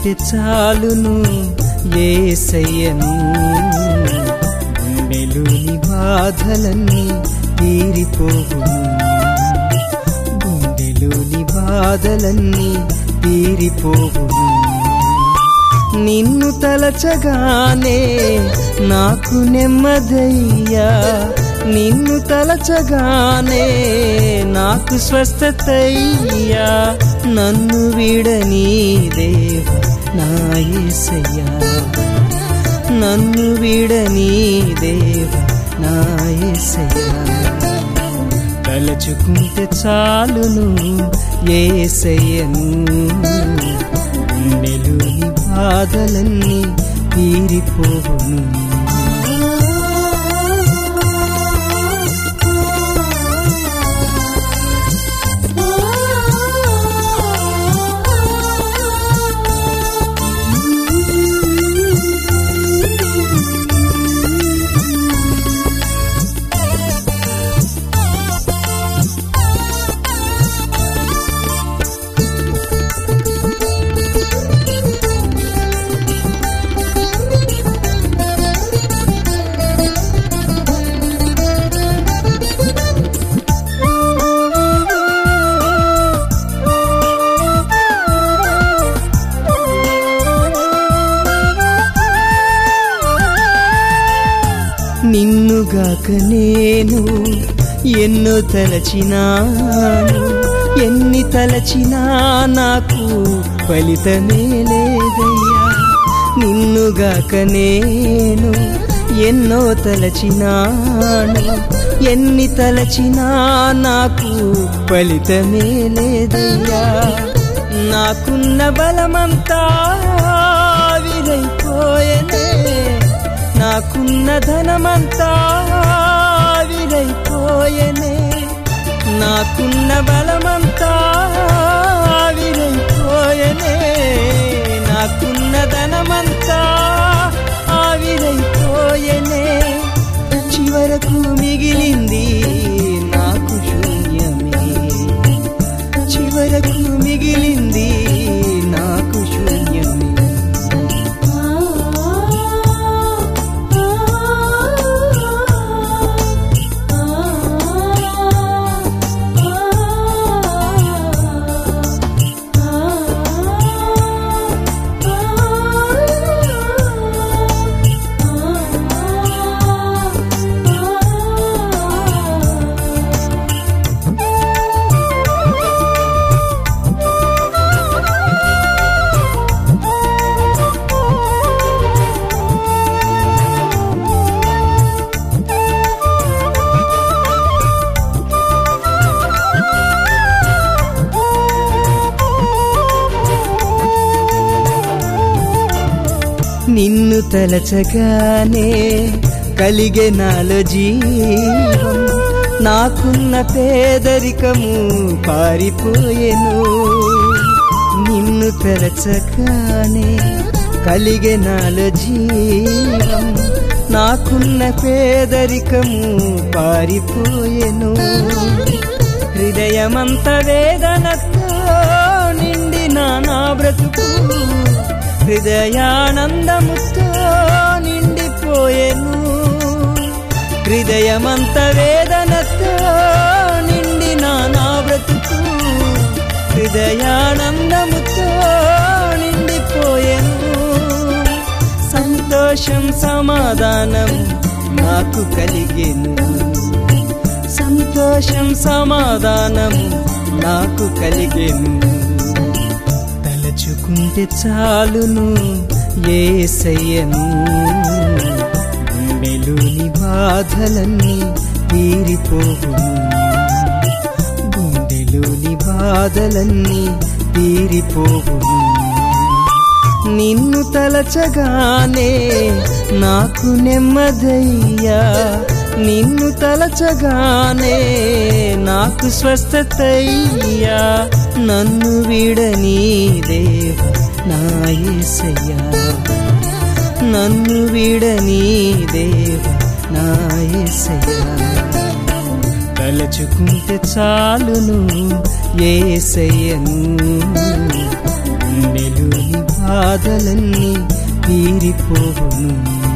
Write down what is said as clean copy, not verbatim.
తలుచుకుంటే చాలును యేసయ్యను, గుండెలోని బాధలన్నీ తీరిపోవును, గుండెలోని బాధలన్నీ తీరిపోవును. నిన్ను తలచగానే నాకు నెమ్మదయ్యా, నిన్ను తలచగానే నాకు స్వస్థతయ్యా. నన్ను వీడని దేవా నా యేసయ్యా, నన్ను వీడని దేవా నా యేసయ్యా. తలచుకుంటే చాలును యేసయ్యను, గుండెలోని బాధలన్నీ తీరిపోవును. నిన్నుగాక నేను ఎన్నో తలచినాను, ఎన్ని తలచినా నాకు ఫలితమే లేదయ్యా. నిన్నుగాక నేను ఎన్నో తలచినాను, ఎన్ని తలచినా నాకు ఫలితమే లేదయ్యా. నాకున్న బలమంతా విరైపోయనే, నాకున్న ధనమంతా విరైపోయనే, నాకున్న బలమంతా విరైపోయనే, నాకున్న ధనమంతా విరైపోయనే. చివరకు మిగిలింది నాకు శూన్యమే, చివరకు మిగిలింది నాకు శూన్యమే. నిన్ను తలచగానే కలిగే నాలో జీవం, నాకున్న పేదరికము పారిపోయెను. నిన్ను తలచగానే కలిగే నాలో జీవం, నాకున్న పేదరికము పారిపోయెను. హృదయమంత వేదనతో నిండిన నా బ్రతుకు హృదయానందముతో నిండిపోయెను. హృదయమంత వేదనతో నిండిన నా బ్రతుకు హృదయానందముతో నిండిపోయెను. సంతోషం సమాధానం నాకు కలిగెను, సంతోషం సమాధానం నాకు కలిగెను. తలచుకుంటే చాలును యేసయ్యను, గుండెలోని బాధలన్నీ తీరిపోవును, గుండెలోని బాధలన్నీ తీరిపోవును. నిన్ను తలచగానే నాకు నెమ్మదయ్యా, నిన్ను తలచగానే నాకు స్వస్థతయ్యా. నన్ను వీడని దేవా నా యేసయ్యా, నన్ను వీడని దేవా నా యేసయ్యా. తలచుకుంటే చాలును యేసయ్యను, గుండెలోని బాధలన్నీ తీరిపోవును.